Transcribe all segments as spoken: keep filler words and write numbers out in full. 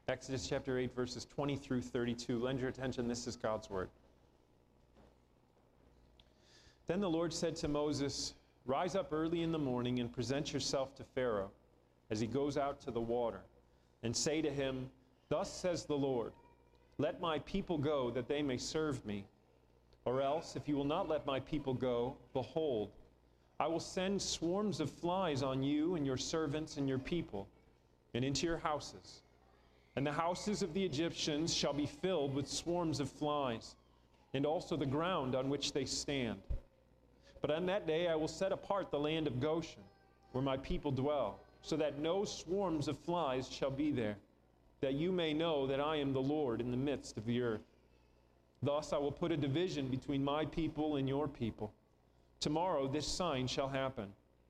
Exodus chapter eight, verses twenty through thirty-two. Lend your attention, this is God's word. Then the Lord said to Moses, "Rise up early in the morning and present yourself to Pharaoh as he goes out to the water, and say to him, 'Thus says the Lord, let my people go that they may serve me. Or else, if you will not let my people go, behold, I will send swarms of flies on you and your servants and your people, and into your houses. And the houses of the Egyptians shall be filled with swarms of flies, and also the ground on which they stand. But on that day I will set apart the land of Goshen, where my people dwell, so that no swarms of flies shall be there, that you may know that I am the Lord in the midst of the earth. Thus I will put a division between my people and your people. Tomorrow this sign shall happen.'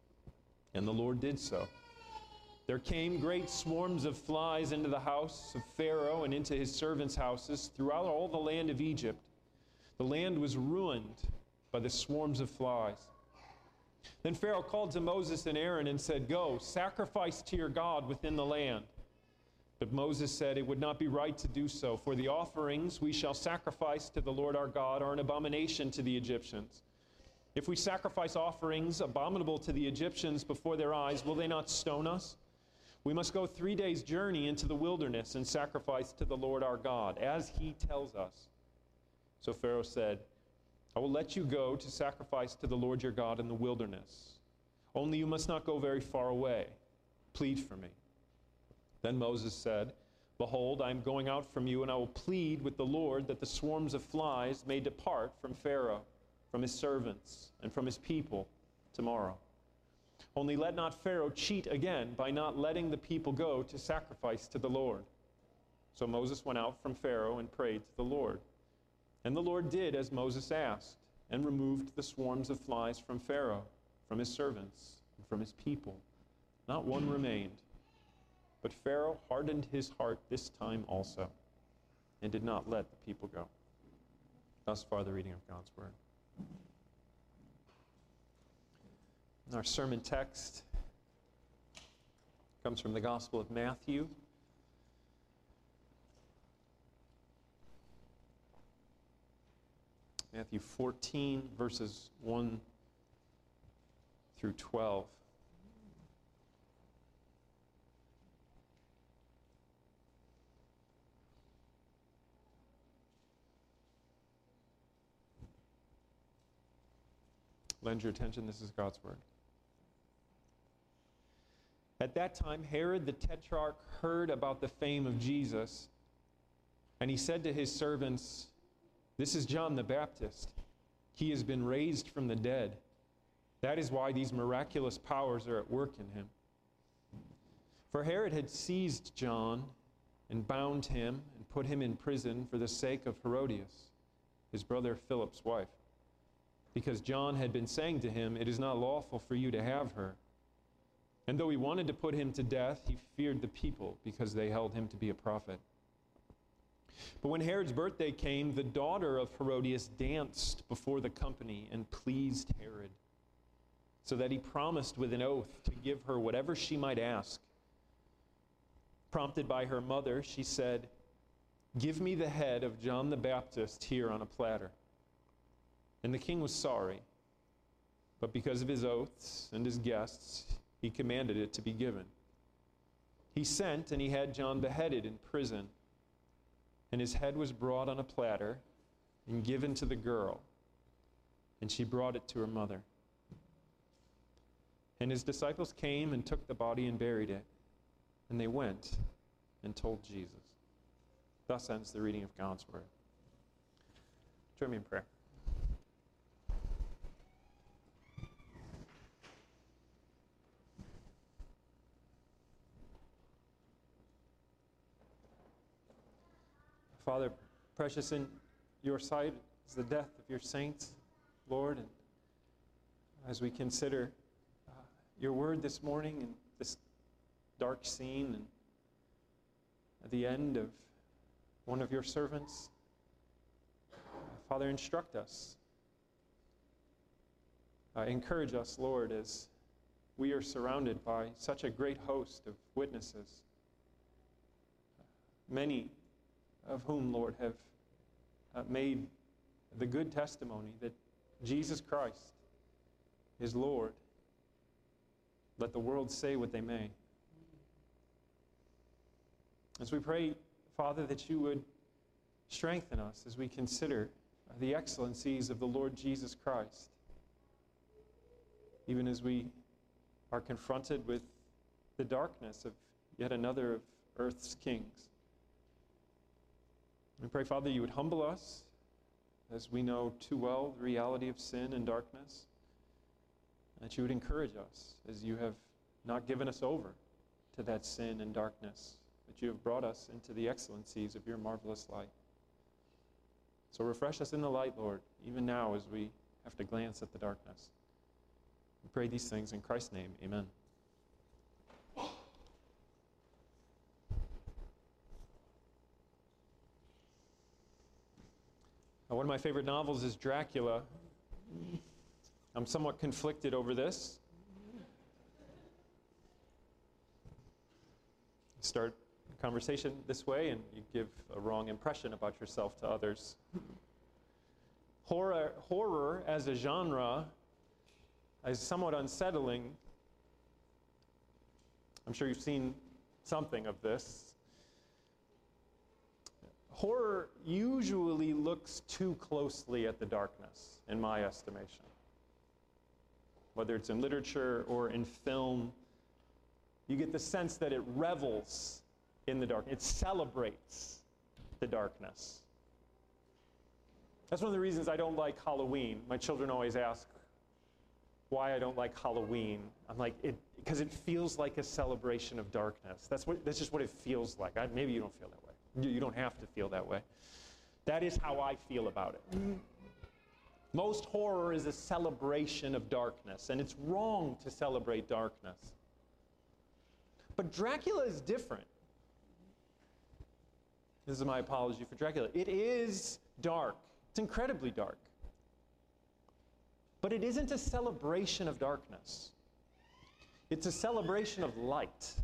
And the Lord did so. There came great swarms of flies into the house of Pharaoh and into his servants' houses throughout all the land of Egypt. The land was ruined by the swarms of flies. Then Pharaoh called to Moses and Aaron and said, 'Go, sacrifice to your God within the land.' But Moses said, 'It would not be right to do so, for the offerings we shall sacrifice to the Lord our God are an abomination to the Egyptians. If we sacrifice offerings abominable to the Egyptians before their eyes, will they not stone us? We must go three days' journey into the wilderness and sacrifice to the Lord our God, as he tells us.' So Pharaoh said, 'I will let you go to sacrifice to the Lord your God in the wilderness. Only you must not go very far away. Plead for me.' Then Moses said, 'Behold, I am going out from you, and I will plead with the Lord that the swarms of flies may depart from Pharaoh, from his servants, and from his people tomorrow. Only let not Pharaoh cheat again by not letting the people go to sacrifice to the Lord.' So Moses went out from Pharaoh and prayed to the Lord. And the Lord did as Moses asked, and removed the swarms of flies from Pharaoh, from his servants, and from his people. Not one remained. But Pharaoh hardened his heart this time also, and did not let the people go." Thus far the reading of God's word. Our sermon text comes from the Gospel of Matthew. Matthew fourteen, verses one through twelve. Lend your attention, this is God's word. At that time, Herod the Tetrarch heard about the fame of Jesus, and he said to his servants, "This is John the Baptist. He has been raised from the dead. That is why these miraculous powers are at work in him." For Herod had seized John and bound him and put him in prison for the sake of Herodias, his brother Philip's wife, because John had been saying to him, "It is not lawful for you to have her." And though he wanted to put him to death, he feared the people because they held him to be a prophet. But when Herod's birthday came, the daughter of Herodias danced before the company and pleased Herod, so that he promised with an oath to give her whatever she might ask. Prompted by her mother, she said, "Give me the head of John the Baptist here on a platter." And the king was sorry, but because of his oaths and his guests, he commanded it to be given. He sent, and he had John beheaded in prison, and his head was brought on a platter and given to the girl, and she brought it to her mother. And his disciples came and took the body and buried it, and they went and told Jesus. Thus ends the reading of God's word. Join me in prayer. Father, precious in your sight is the death of your saints, Lord, and as we consider uh, your word this morning in this dark scene and at the end of one of your servants, uh, Father, instruct us. Uh, encourage us, Lord, as we are surrounded by such a great host of witnesses. many of whom, Lord, have uh, made the good testimony that Jesus Christ is Lord. Let the world say what they may. As we pray, Father, that you would strengthen us as we consider the excellencies of the Lord Jesus Christ, even as we are confronted with the darkness of yet another of earth's kings. We pray, Father, you would humble us as we know too well the reality of sin and darkness, that you would encourage us as you have not given us over to that sin and darkness, but you have brought us into the excellencies of your marvelous light. So refresh us in the light, Lord, even now as we have to glance at the darkness. We pray these things in Christ's name. Amen. Now, one of my favorite novels is Dracula. I'm somewhat conflicted over this. Start a conversation this way and you give a wrong impression about yourself to others. Horror, horror as a genre is somewhat unsettling. I'm sure you've seen something of this. Horror usually looks too closely at the darkness, in my estimation. Whether it's in literature or in film, you get the sense that it revels in the dark. It celebrates the darkness. That's one of the reasons I don't like Halloween. My children always ask why I don't like Halloween. I'm like, it because it feels like a celebration of darkness. That's what. That's just what it feels like. I, maybe you don't feel that way. You, you don't have to feel that way. That is how I feel about it. Most horror is a celebration of darkness, and it's wrong to celebrate darkness. But Dracula is different. This is my apology for Dracula. It is dark. It's incredibly dark. But it isn't a celebration of darkness. It's a celebration of light.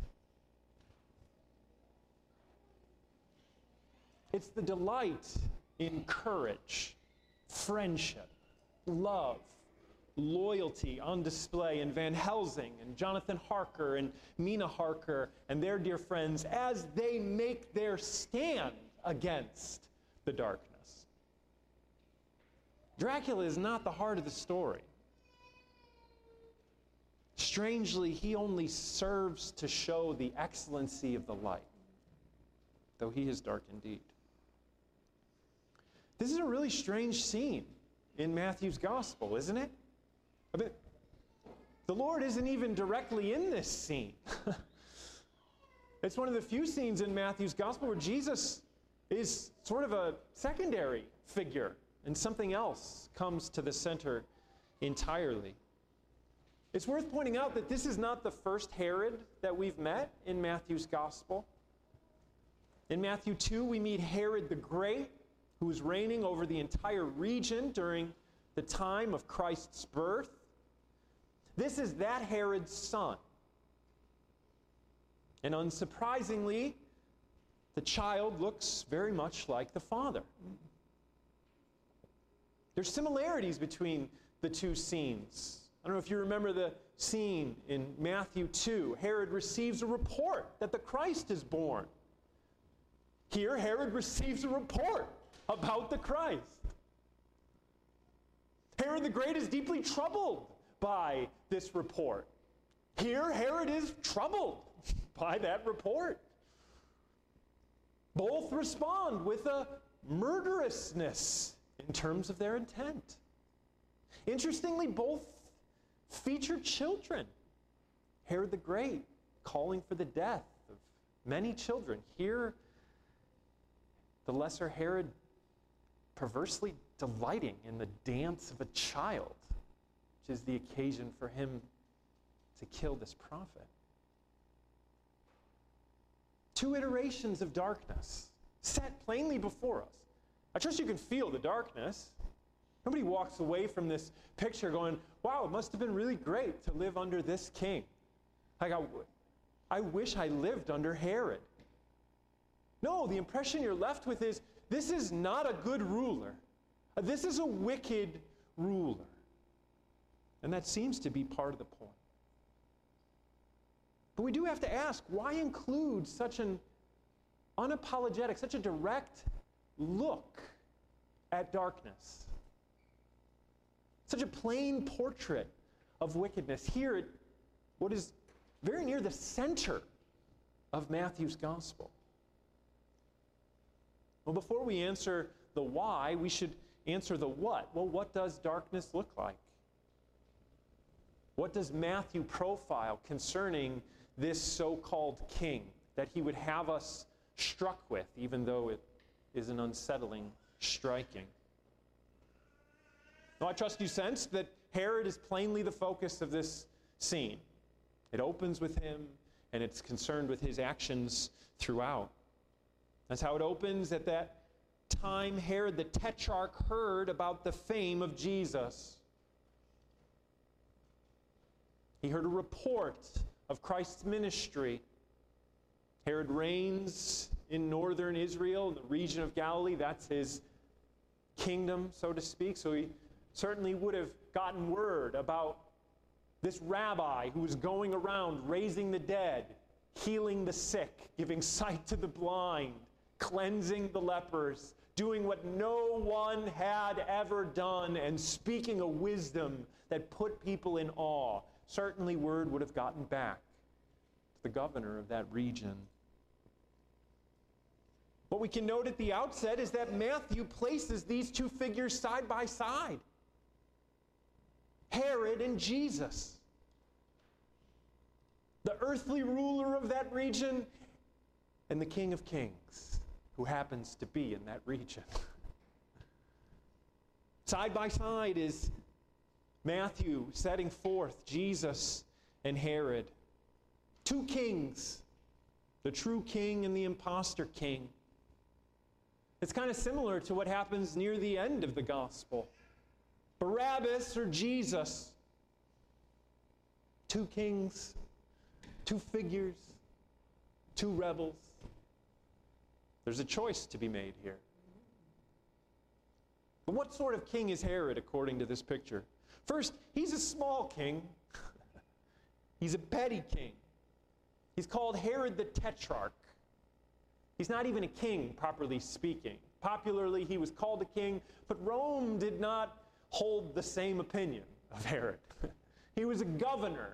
It's the delight in courage, friendship, love, loyalty on display in Van Helsing and Jonathan Harker and Mina Harker and their dear friends as they make their stand against the darkness. Dracula is not the heart of the story. Strangely, he only serves to show the excellency of the light, though he is dark indeed. This is a really strange scene in Matthew's gospel, isn't it? I mean, the Lord isn't even directly in this scene. It's one of the few scenes in Matthew's gospel where Jesus is sort of a secondary figure and something else comes to the center entirely. It's worth pointing out that this is not the first Herod that we've met in Matthew's gospel. In Matthew two, we meet Herod the Great, who was reigning over the entire region during the time of Christ's birth. This is that Herod's son. And unsurprisingly, the child looks very much like the father. There's similarities between the two scenes. I don't know if you remember the scene in Matthew two. Herod receives a report that the Christ is born. Here, Herod receives a report about the Christ. Herod the Great is deeply troubled by this report. Here, Herod is troubled by that report. Both respond with a murderousness in terms of their intent. Interestingly, both feature children. Herod the Great calling for the death of many children. Here, the lesser Herod perversely delighting in the dance of a child, which is the occasion for him to kill this prophet. Two iterations of darkness set plainly before us. I trust you can feel the darkness. Nobody walks away from this picture going, wow, it must have been really great to live under this king. Like, I, I wish I lived under Herod. No, the impression you're left with is, this is not a good ruler. This is a wicked ruler. And that seems to be part of the point. But we do have to ask, why include such an unapologetic, such a direct look at darkness? Such a plain portrait of wickedness here at what is very near the center of Matthew's gospel. Well, before we answer the why, we should answer the what. Well, what does darkness look like? What does Matthew profile concerning this so-called king that he would have us struck with, even though it is an unsettling striking? Now, I trust you sensed that Herod is plainly the focus of this scene. It opens with him, and it's concerned with his actions throughout. That's how it opens. At that time, Herod the Tetrarch heard about the fame of Jesus. He heard a report of Christ's ministry. Herod reigns in northern Israel, in the region of Galilee. That's his kingdom, so to speak. So he certainly would have gotten word about this rabbi who was going around raising the dead, healing the sick, giving sight to the blind, cleansing the lepers, doing what no one had ever done, and speaking a wisdom that put people in awe. Certainly word would have gotten back to the governor of that region. What we can note at the outset is that Matthew places these two figures side by side. Herod and Jesus. The earthly ruler of that region and the King of Kings, who happens to be in that region. Side by side is Matthew setting forth Jesus and Herod. Two kings, the true king and the impostor king. It's kind of similar to what happens near the end of the gospel. Barabbas or Jesus. Two kings, two figures, two rebels. There's a choice to be made here. But what sort of king is Herod according to this picture? First, he's a small king. He's a petty king. He's called Herod the Tetrarch. He's not even a king, properly speaking. Popularly, he was called a king, but Rome did not hold the same opinion of Herod. He was a governor.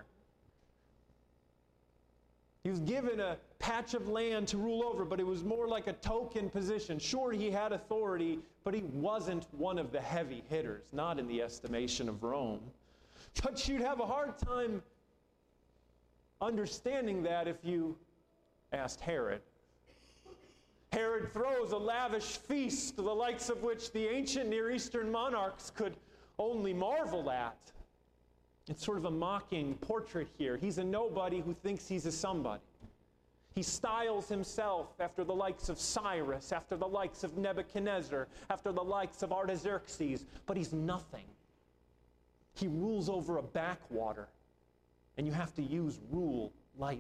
He was given a patch of land to rule over, but it was more like a token position. Sure, he had authority, but he wasn't one of the heavy hitters, not in the estimation of Rome. But you'd have a hard time understanding that if you asked Herod. Herod throws a lavish feast, the likes of which the ancient Near Eastern monarchs could only marvel at. It's sort of a mocking portrait here. He's a nobody who thinks he's a somebody. He styles himself after the likes of Cyrus, after the likes of Nebuchadnezzar, after the likes of Artaxerxes, but he's nothing. He rules over a backwater, and you have to use rule lightly.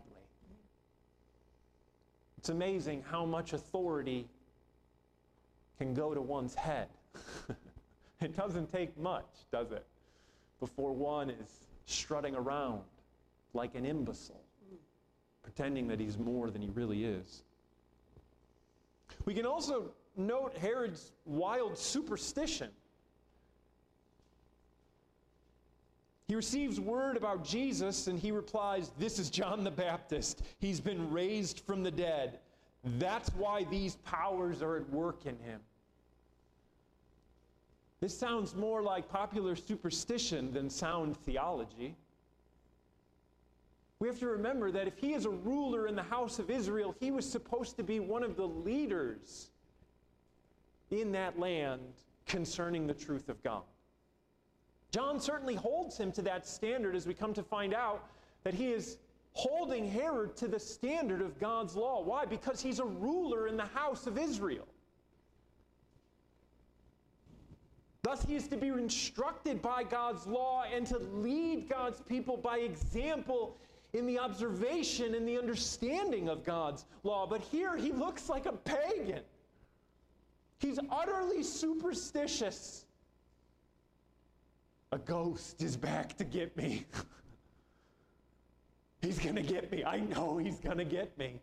It's amazing how much authority can go to one's head. It doesn't take much, does it, before one is strutting around like an imbecile, pretending that he's more than he really is. We can also note Herod's wild superstition. He receives word about Jesus and he replies, "This is John the Baptist. He's been raised from the dead. That's why these powers are at work in him." This sounds more like popular superstition than sound theology. We have to remember that if he is a ruler in the house of Israel, he was supposed to be one of the leaders in that land concerning the truth of God. John certainly holds him to that standard, as we come to find out that he is holding Herod to the standard of God's law. Why? Because he's a ruler in the house of Israel. Thus, he is to be instructed by God's law and to lead God's people by example in the observation and the understanding of God's law. But here he looks like a pagan. He's utterly superstitious. A ghost is back to get me. He's going to get me. I know he's going to get me.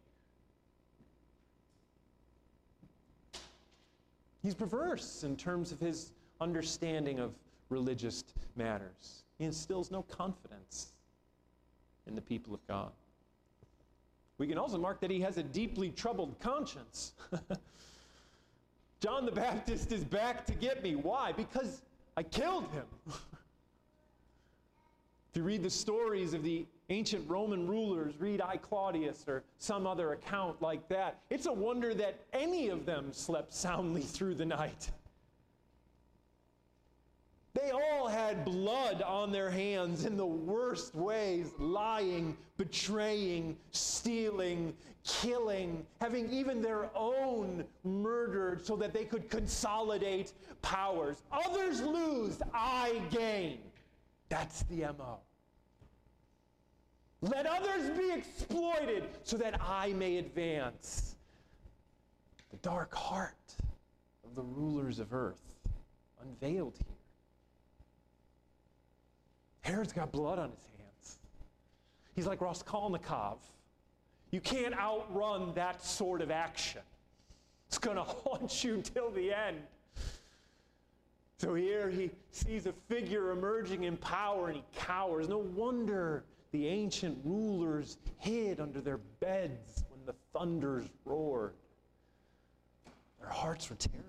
He's perverse in terms of his understanding of religious matters. He instills no confidence in the people of God. We can also mark that he has a deeply troubled conscience. John the Baptist is back to get me. Why? Because I killed him. If you read the stories of the ancient Roman rulers, read I Claudius or some other account like that, it's a wonder that any of them slept soundly through the night. They all had blood on their hands in the worst ways, lying, betraying, stealing, killing, having even their own murdered so that they could consolidate powers. Others lose, I gain. That's the M O. Let others be exploited so that I may advance. The dark heart of the rulers of earth unveiled here. Herod's got blood on his hands. He's like Raskolnikov. You can't outrun that sort of action. It's going to haunt you till the end. So here he sees a figure emerging in power and he cowers. No wonder the ancient rulers hid under their beds when the thunders roared. Their hearts were terrified.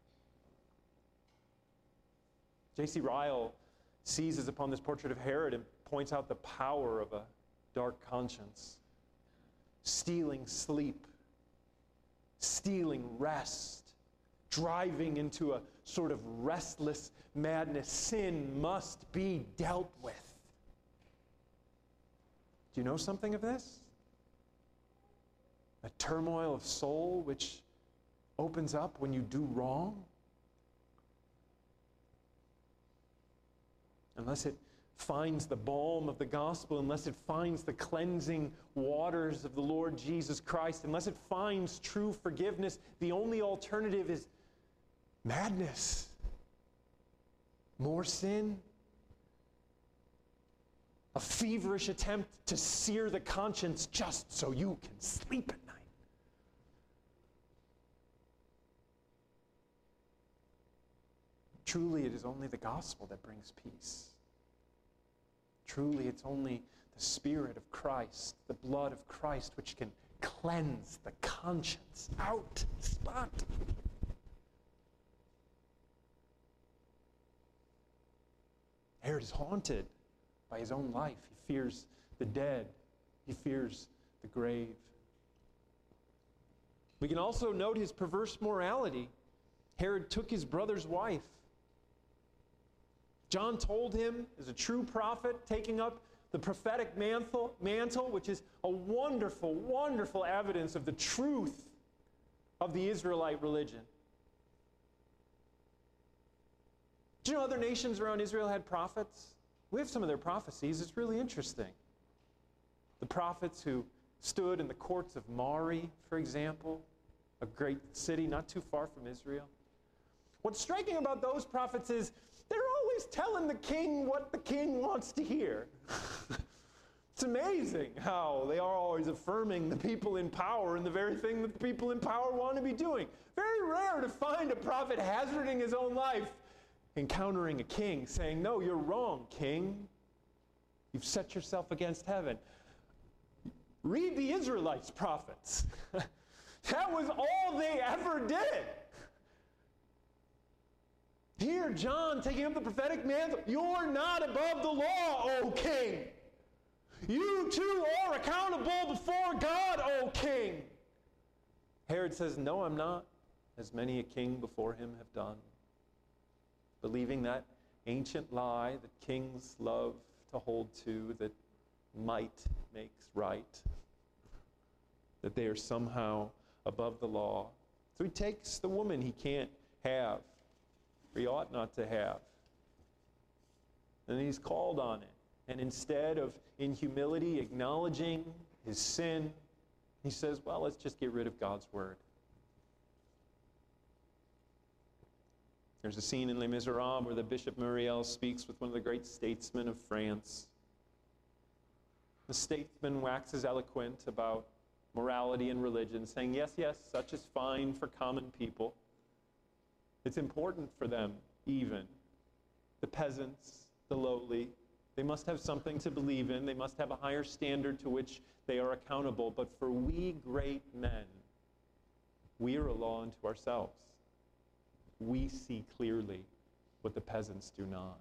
J C Ryle seizes upon this portrait of Herod and points out the power of a dark conscience. Stealing sleep, stealing rest, driving into a sort of restless madness. Sin must be dealt with. Do you know something of this? A turmoil of soul which opens up when you do wrong. Unless it finds the balm of the gospel, unless it finds the cleansing waters of the Lord Jesus Christ, unless it finds true forgiveness, the only alternative is madness. More sin. A feverish attempt to sear the conscience just so you can sleep at night. Truly, it is only the gospel that brings peace. Truly, it's only the Spirit of Christ, the blood of Christ, which can cleanse the conscience out spot. Herod is haunted by his own life. He fears the dead. He fears the grave. We can also note his perverse morality. Herod took his brother's wife. John told him, as a true prophet, taking up the prophetic mantle, mantle, which is a wonderful, wonderful evidence of the truth of the Israelite religion. Do you know other nations around Israel had prophets? We have some of their prophecies. It's really interesting. The prophets who stood in the courts of Mari, for example, a great city not too far from Israel. What's striking about those prophets is they're always telling the king what the king wants to hear. It's amazing how they are always affirming the people in power and the very thing that the people in power want to be doing. Very rare to find a prophet hazarding his own life, encountering a king, saying, "No, you're wrong, king. You've set yourself against heaven." Read the Israelites' prophets. That was all they ever did. Here, John, taking up the prophetic mantle, "You're not above the law, O king. You too are accountable before God, O king." Herod says, "No, I'm not, as many a king before him have done." Believing that ancient lie that kings love to hold to, that might makes right, that they are somehow above the law. So he takes the woman he can't have, or he ought not to have, and he's called on it. And instead of, in humility, acknowledging his sin, he says, well, let's just get rid of God's word. There's a scene in Les Miserables where the Bishop Myriel speaks with one of the great statesmen of France. The statesman waxes eloquent about morality and religion, saying, yes, yes, such is fine for common people. It's important for them, even. The peasants, the lowly, they must have something to believe in. They must have a higher standard to which they are accountable. But for we great men, we are a law unto ourselves. We see clearly what the peasants do not.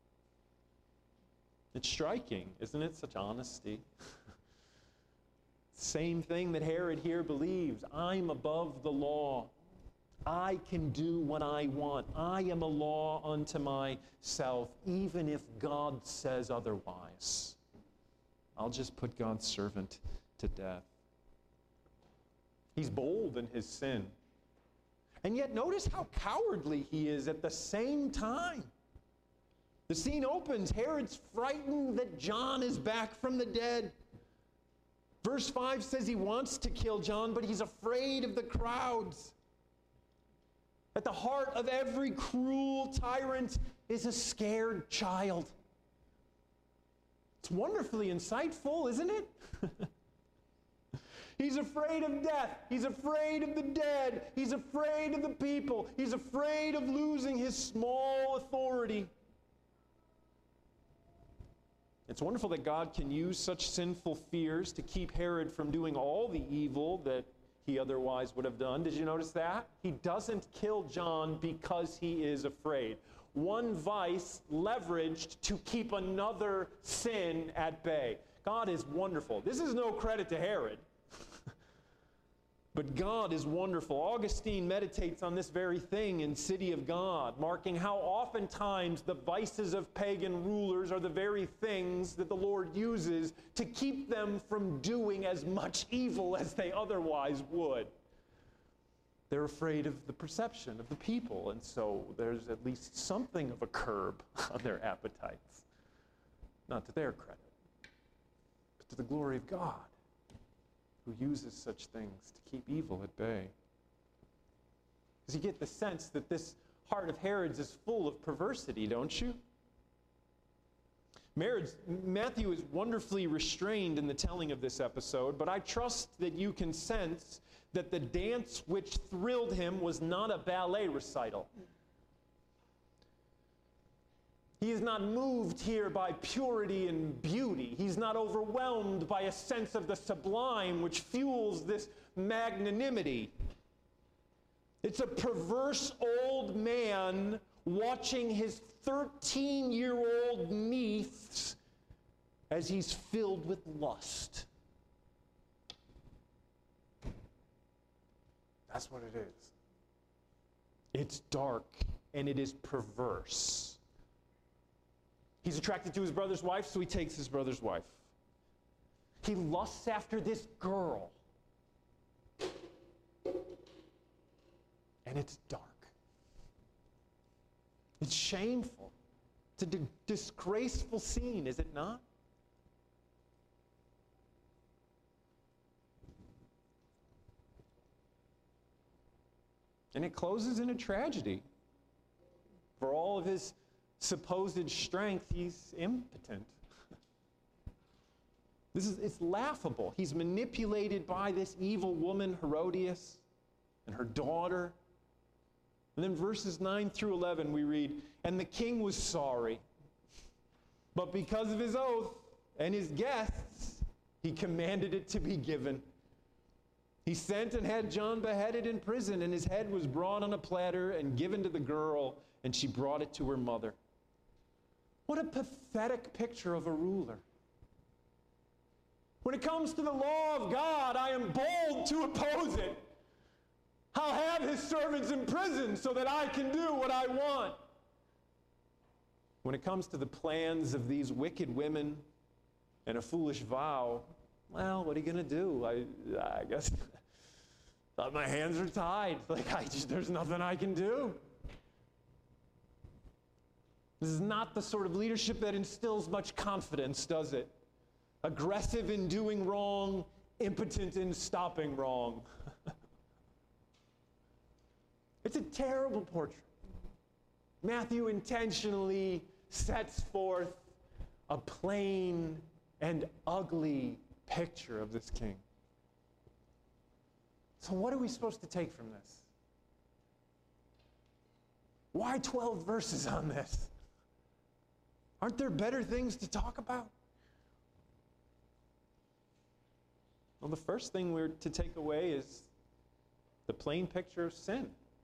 It's striking, isn't it? Such honesty. Same thing that Herod here believes. I'm above the law. I can do what I want. I am a law unto myself, even if God says otherwise. I'll just put God's servant to death. He's bold in his sin. And yet notice how cowardly he is at the same time. The scene opens. Herod's frightened that John is back from the dead. Verse five says he wants to kill John, but he's afraid of the crowds. At the heart of every cruel tyrant is a scared child. It's wonderfully insightful, isn't it? He's afraid of death. He's afraid of the dead. He's afraid of the people. He's afraid of losing his small authority. It's wonderful that God can use such sinful fears to keep Herod from doing all the evil that he otherwise would have done. Did you notice that? He doesn't kill John because he is afraid. One vice leveraged to keep another sin at bay. God is wonderful. This is no credit to Herod. But God is wonderful. Augustine meditates on this very thing in City of God, marking how oftentimes the vices of pagan rulers are the very things that the Lord uses to keep them from doing as much evil as they otherwise would. They're afraid of the perception of the people, and so there's at least something of a curb on their appetites. Not to their credit, but to the glory of God, who uses such things to keep evil at bay. Because you get the sense that this heart of Herod's is full of perversity, don't you? Marriage, Matthew is wonderfully restrained in the telling of this episode, but I trust that you can sense that the dance which thrilled him was not a ballet recital. He is not moved here by purity and beauty. He's not overwhelmed by a sense of the sublime which fuels this magnanimity. It's a perverse old man watching his thirteen-year-old niece as he's filled with lust. That's what it is. It's dark and it is perverse. He's attracted to his brother's wife, so he takes his brother's wife. He lusts after this girl. And it's dark. It's shameful. It's a d- disgraceful scene, is it not? And it closes in a tragedy. For all of his supposed strength, he's impotent. This is, it's laughable. He's manipulated by this evil woman, Herodias, and her daughter. And then verses nine through eleven we read, and the king was sorry, but because of his oath and his guests, he commanded it to be given. He sent and had John beheaded in prison, and his head was brought on a platter and given to the girl, and she brought it to her mother. What a pathetic picture of a ruler. When it comes to the law of God, I am bold to oppose it. I'll have his servants in prison so that I can do what I want. When it comes to the plans of these wicked women and a foolish vow, well, what are you going to do? I, I guess my hands are tied. Like, I just, there's nothing I can do. This is not the sort of leadership that instills much confidence, does it? Aggressive in doing wrong, impotent in stopping wrong. It's a terrible portrait. Matthew intentionally sets forth a plain and ugly picture of this king. So what are we supposed to take from this? Why twelve verses on this? Aren't there better things to talk about? Well, the first thing we're to take away is the plain picture of sin.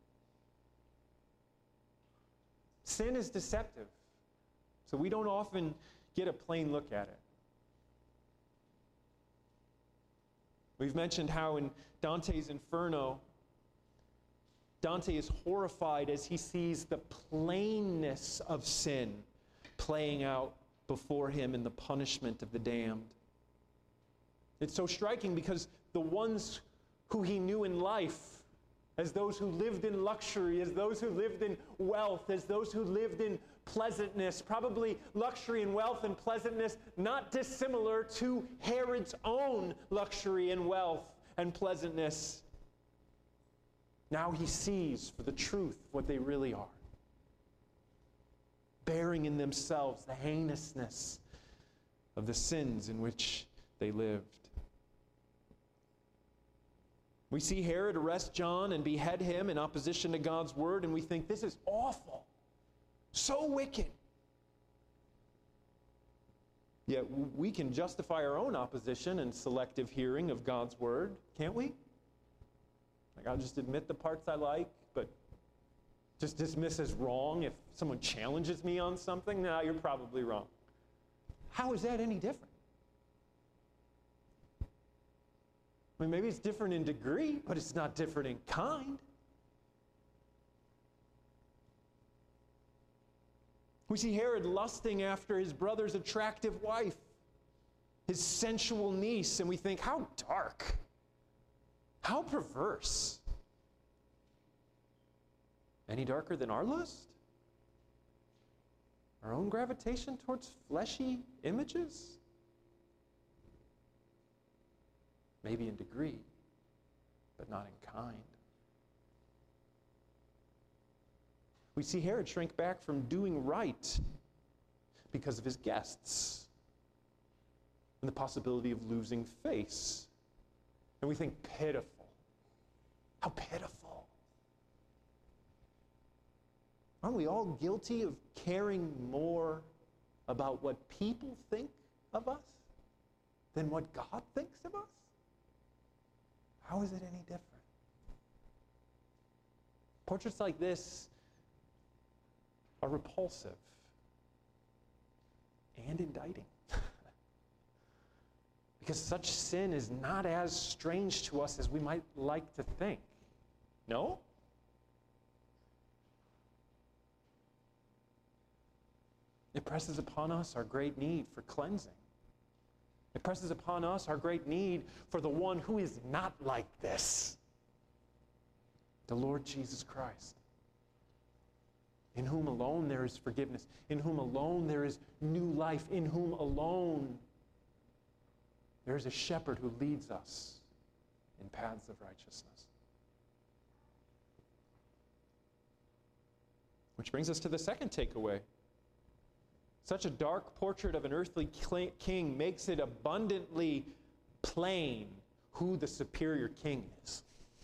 Sin is deceptive, so we don't often get a plain look at it. We've mentioned how in Dante's Inferno, Dante is horrified as he sees the plainness of sin playing out before him in the punishment of the damned. It's so striking because the ones who he knew in life, as those who lived in luxury, as those who lived in wealth, as those who lived in pleasantness, probably luxury and wealth and pleasantness not dissimilar to Herod's own luxury and wealth and pleasantness. Now he sees for the truth what they really are, bearing in themselves the heinousness of the sins in which they lived. We see Herod arrest John and behead him in opposition to God's word, and we think, this is awful, so wicked. Yet we can justify our own opposition and selective hearing of God's word, can't we? Like, I'll just admit the parts I like, but just dismiss as wrong if someone challenges me on something. No, you're probably wrong. How is that any different? I mean, maybe it's different in degree, but it's not different in kind. We see Herod lusting after his brother's attractive wife, his sensual niece, and we think, how dark, how perverse. Any darker than our lust? Our own gravitation towards fleshy images? Maybe in degree, but not in kind. We see Herod shrink back from doing right because of his guests and the possibility of losing face. And we think, pitiful. How pitiful. Aren't we all guilty of caring more about what people think of us than what God thinks of us? How is it any different? Portraits like this are repulsive and indicting. Because such sin is not as strange to us as we might like to think. No? It presses upon us our great need for cleansing. It presses upon us our great need for the one who is not like this, the Lord Jesus Christ, in whom alone there is forgiveness, in whom alone there is new life, in whom alone there is a shepherd who leads us in paths of righteousness. Which brings us to the second takeaway. Such a dark portrait of an earthly king makes it abundantly plain who the superior king is.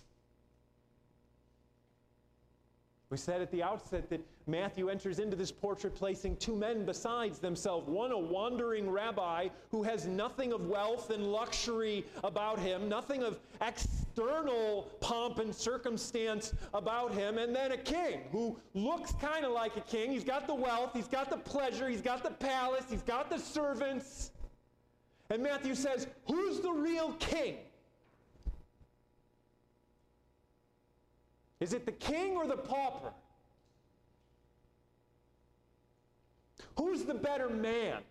We said at the outset that Matthew enters into this portrait placing two men besides themselves. One, a wandering rabbi who has nothing of wealth and luxury about him, nothing of external pomp and circumstance about him, and then a king who looks kind of like a king. He's got the wealth, he's got the pleasure, he's got the palace, he's got the servants. And Matthew says, who's the real king? Is it the king or the pauper? Who's the better man?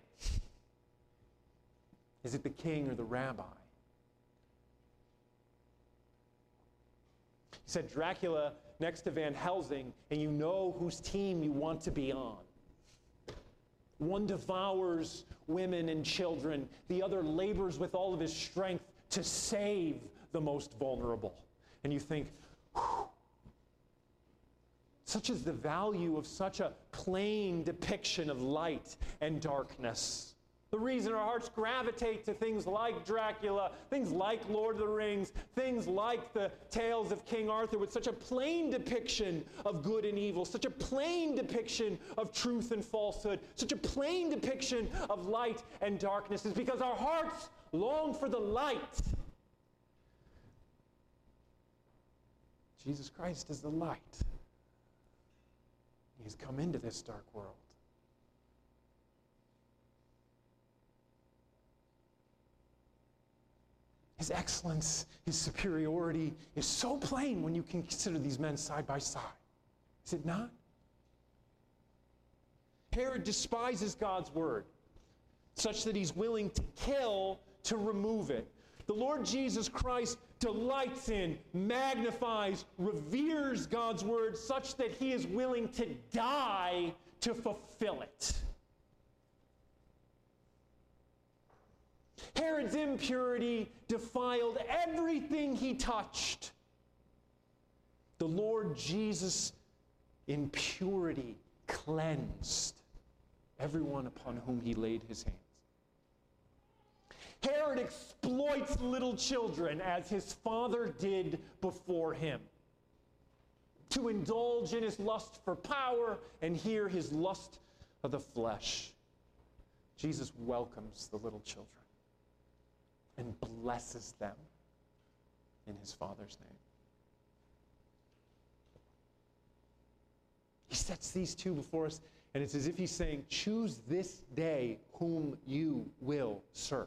Is it the king or the rabbi? He said Dracula next to Van Helsing, and you know whose team you want to be on. One devours women and children. The other labors with all of his strength to save the most vulnerable. And you think, whew, such is the value of such a plain depiction of light and darkness. The reason our hearts gravitate to things like Dracula, things like Lord of the Rings, things like the tales of King Arthur, with such a plain depiction of good and evil, such a plain depiction of truth and falsehood, such a plain depiction of light and darkness, is because our hearts long for the light. Jesus Christ is the light. He has come into this dark world. His excellence, his superiority is so plain when you can consider these men side by side. Is it not? Herod despises God's word, such that he's willing to kill to remove it. The Lord Jesus Christ delights in, magnifies, reveres God's word, such that he is willing to die to fulfill it. Herod's impurity defiled everything he touched. The Lord Jesus, in purity, cleansed everyone upon whom he laid his hands. Herod exploits little children as his father did before him, to indulge in his lust for power and here his lust of the flesh. Jesus welcomes the little children and blesses them in his Father's name. He sets these two before us, and it's as if he's saying, choose this day whom you will serve.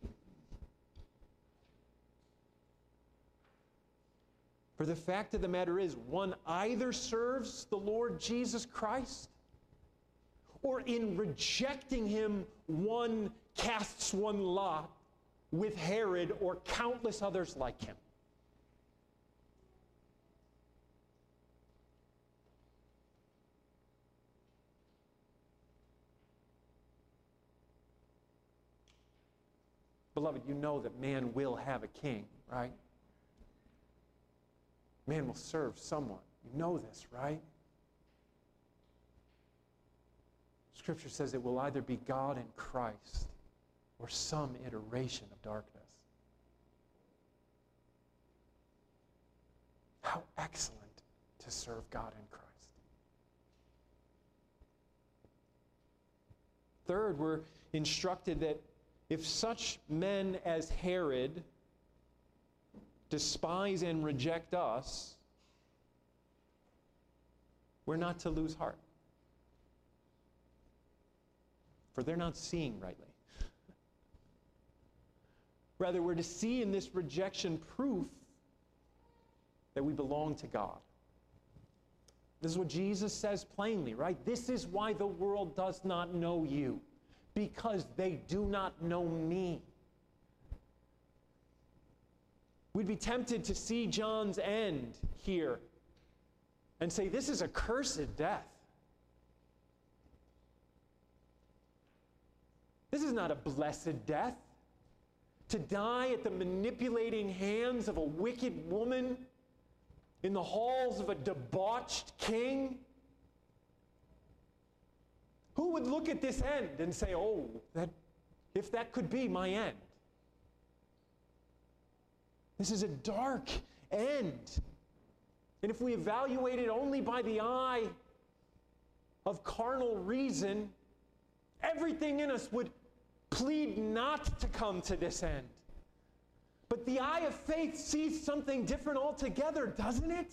For the fact of the matter is, one either serves the Lord Jesus Christ, or in rejecting him, one casts one lot with Herod or countless others like him. Beloved, you know that man will have a king, right? Man will serve someone. You know this, right? Scripture says it will either be God and Christ or some iteration of darkness. How excellent to serve God in Christ. Third, we're instructed that if such men as Herod despise and reject us, we're not to lose heart. For they're not seeing rightly. Rather, we're to see in this rejection proof that we belong to God. This is what Jesus says plainly, right? This is why the world does not know you, because they do not know me. We'd be tempted to see John's end here and say, this is a cursed death. This is not a blessed death. To die at the manipulating hands of a wicked woman in the halls of a debauched king? Who would look at this end and say, oh, that, if that could be my end? This is a dark end. And if we evaluate it only by the eye of carnal reason, everything in us would plead not to come to this end. But the eye of faith sees something different altogether, doesn't it?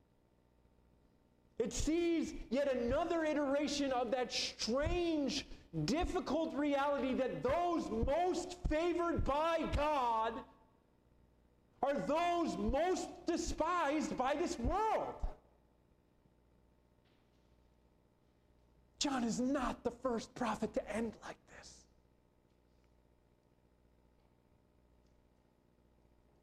It sees yet another iteration of that strange, difficult reality that those most favored by God are those most despised by this world. John is not the first prophet to end like this.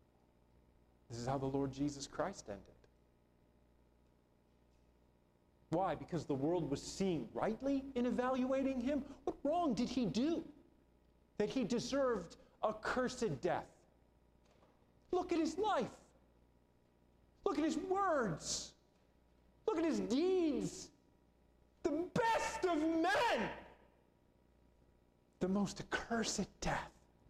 This is how the Lord Jesus Christ ended. Why? Because the world was seeing rightly in evaluating him? What wrong did he do that he deserved a cursed death? Look at his life. Look at his words. Look at his deeds. The best of men. The most accursed death.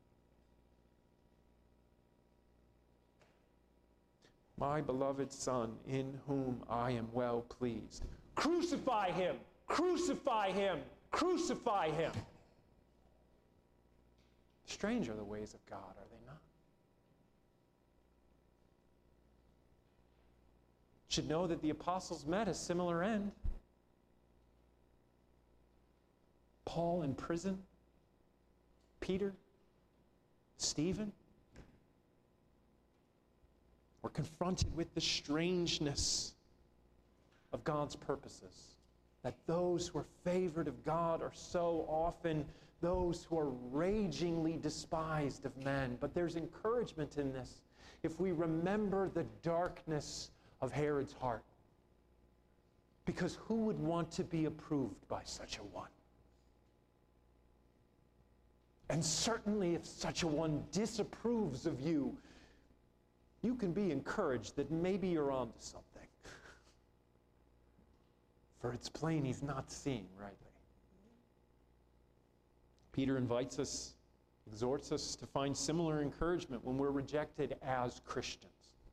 My beloved Son, in whom I am well pleased. Crucify him! Crucify him! Crucify him! Strange are the ways of God, are they not? Should know that the apostles met a similar end. Paul in prison, Peter, Stephen, were confronted with the strangeness of God's purposes. That those who are favored of God are so often those who are ragingly despised of men. But there's encouragement in this if we remember the darkness of Herod's heart. Because who would want to be approved by such a one? And certainly if such a one disapproves of you, you can be encouraged that maybe you're onto something. For it's plain he's not seeing rightly. Peter invites us, exhorts us to find similar encouragement when we're rejected as Christians.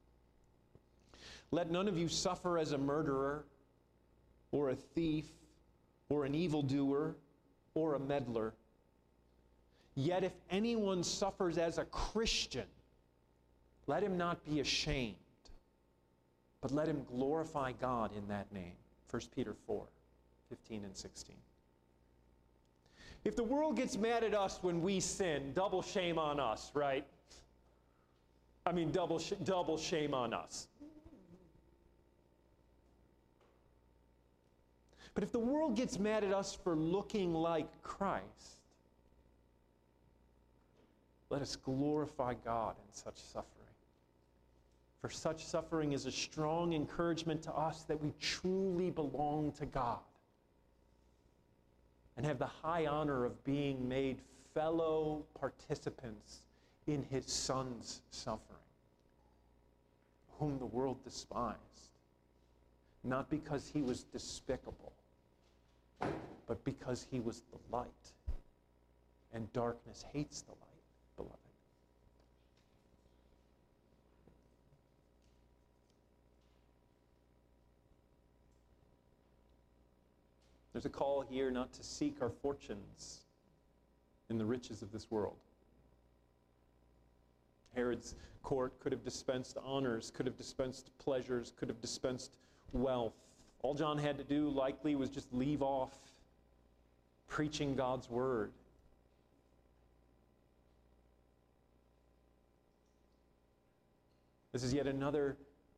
Let none of you suffer as a murderer, or a thief, or an evildoer, or a meddler. Yet if anyone suffers as a Christian, let him not be ashamed, but let him glorify God in that name. First Peter four, fifteen and sixteen. If the world gets mad at us when we sin, double shame on us, right? I mean, double, sh- double shame on us. But if the world gets mad at us for looking like Christ, let us glorify God in such suffering. For such suffering is a strong encouragement to us that we truly belong to God and have the high honor of being made fellow participants in his Son's suffering, whom the world despised, not because he was despicable, but because he was the light, and darkness hates the light, beloved. There's a call here not to seek our fortunes in the riches of this world. Herod's court could have dispensed honors, could have dispensed pleasures, could have dispensed wealth. All John had to do, likely, was just leave off preaching God's word. This is yet another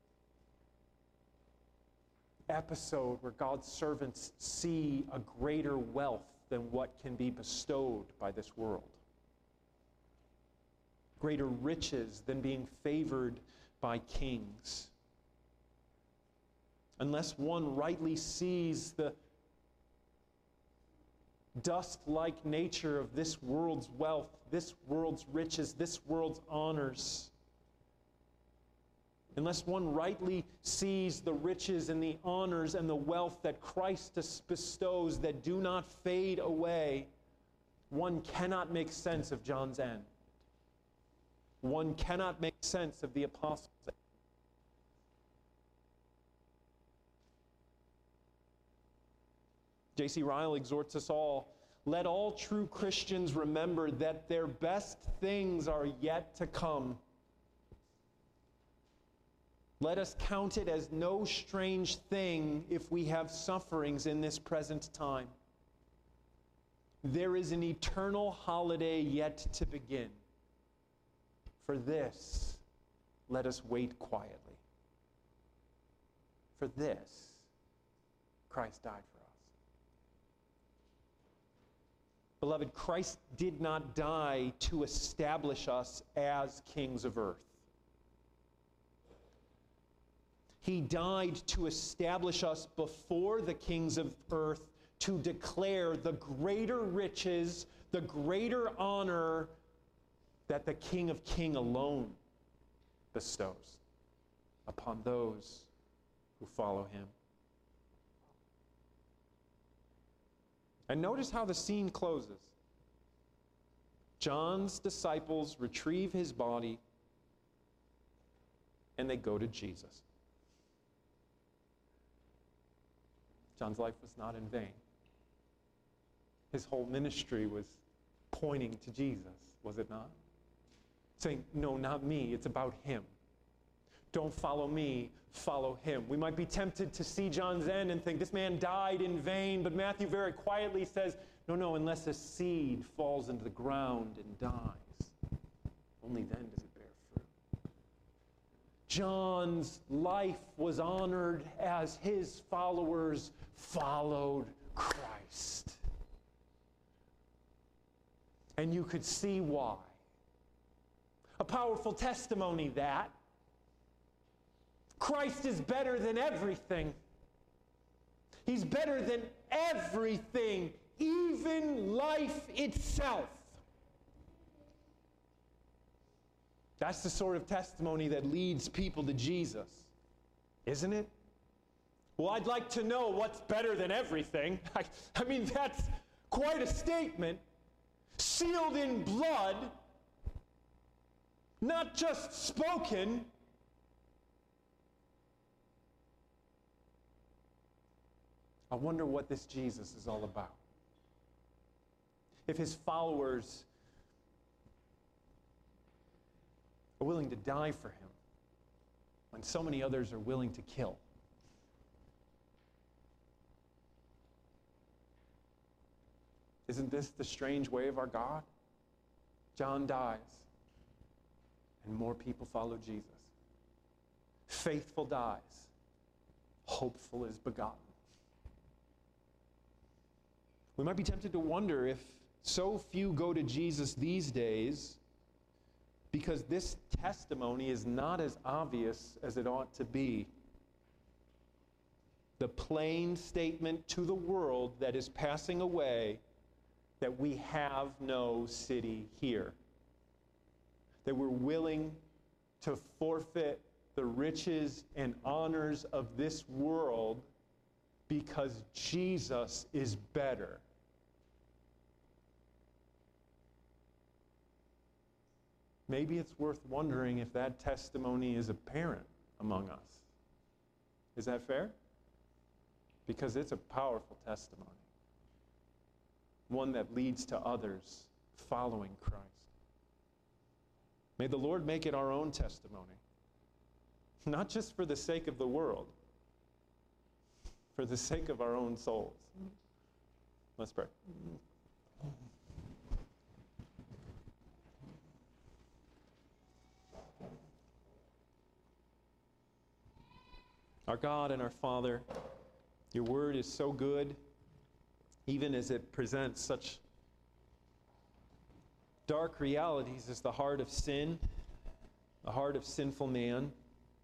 episode where God's servants see a greater wealth than what can be bestowed by this world. Greater riches than being favored by kings. Unless one rightly sees the dust-like nature of this world's wealth, this world's riches, this world's honors, unless one rightly sees the riches and the honors and the wealth that Christ bestows that do not fade away, one cannot make sense of John's end. One cannot make sense of the apostles' end. J C Ryle exhorts us all, let all true Christians remember that their best things are yet to come. Let us count it as no strange thing if we have sufferings in this present time. There is an eternal holiday yet to begin. For this, let us wait quietly. For this, Christ died for us. Beloved, Christ did not die to establish us as kings of earth. He died to establish us before the kings of earth, to declare the greater riches, the greater honor that the King of Kings alone bestows upon those who follow him. And notice how the scene closes. John's disciples retrieve his body and they go to Jesus. John's life was not in vain. His whole ministry was pointing to Jesus, was it not? Saying, no, not me, it's about him. Don't follow me, follow him. We might be tempted to see John's end and think this man died in vain, but Matthew very quietly says, no, no, unless a seed falls into the ground and dies, only then does it bear fruit. John's life was honored as his followers followed Christ. And you could see why. A powerful testimony that Christ is better than everything. He's better than everything, even life itself. That's the sort of testimony that leads people to Jesus, isn't it? Well, I'd like to know what's better than everything. I, I mean, that's quite a statement. Sealed in blood, not just spoken. I wonder what this Jesus is all about. If his followers are willing to die for him when so many others are willing to kill. Isn't this the strange way of our God? John dies, and more people follow Jesus. Faithful dies, hopeful is begotten. We might be tempted to wonder if so few go to Jesus these days because this testimony is not as obvious as it ought to be. The plain statement to the world that is passing away that we have no city here. That we're willing to forfeit the riches and honors of this world because Jesus is better. Maybe it's worth wondering if that testimony is apparent among us. Is that fair? Because it's a powerful testimony. One that leads to others following Christ. May the Lord make it our own testimony. Not just for the sake of the world, for the sake of our own souls. Let's pray. Our God and our Father, your word is so good, even as it presents such dark realities as the heart of sin, the heart of sinful man.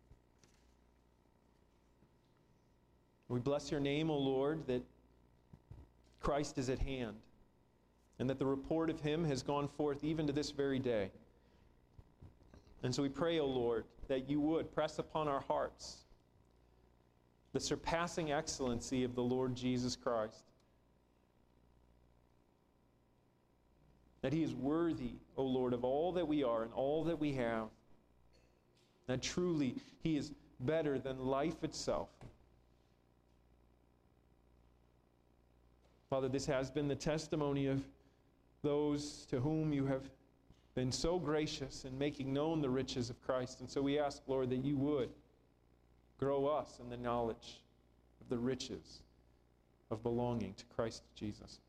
We bless your name, O Lord, that Christ is at hand, and that the report of him has gone forth even to this very day. And so we pray, O Lord, that you would press upon our hearts the surpassing excellency of the Lord Jesus Christ. That he is worthy, O Lord, of all that we are and all that we have. That truly he is better than life itself. Father, this has been the testimony of those to whom you have been so gracious in making known the riches of Christ. And so we ask, Lord, that you would grow us in the knowledge of the riches of belonging to Christ Jesus.